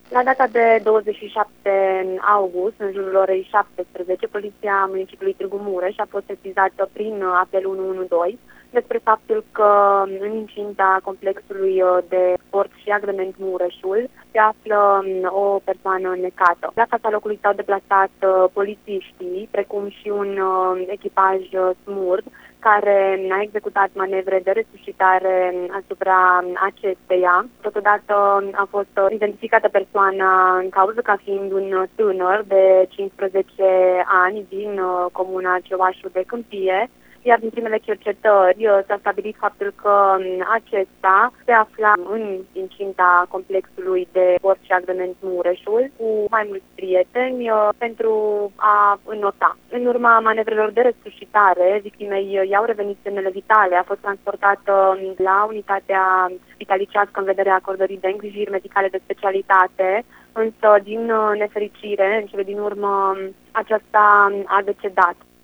La data de 27 august, în jurul orei 17, Poliția Municipiului Târgu Mureș a fost sesizată prin apel 112 despre faptul că în incinta complexului de sport și agrement Mureșul se află o persoană înnecată. La fața locului s-au deplasat polițiștii, precum și un echipaj SMURD, care a executat manevre de resuscitare asupra acesteia. Totodată a fost identificată persoana în cauză ca fiind un tânăr de 15 ani din comuna Cioașu de Câmpie, iar din primele cercetări s-a stabilit faptul că acesta se afla în incinta complexului de sport și agrement Mureșul cu mai mulți prieteni pentru a înnota. În urma manevrelor de resuscitare, victimei i-au revenit semnele vitale, a fost transportată la unitatea spitalicească în vederea acordării de îngrijiri medicale de specialitate, însă din nefericire, în cele din urmă, aceasta a decedat.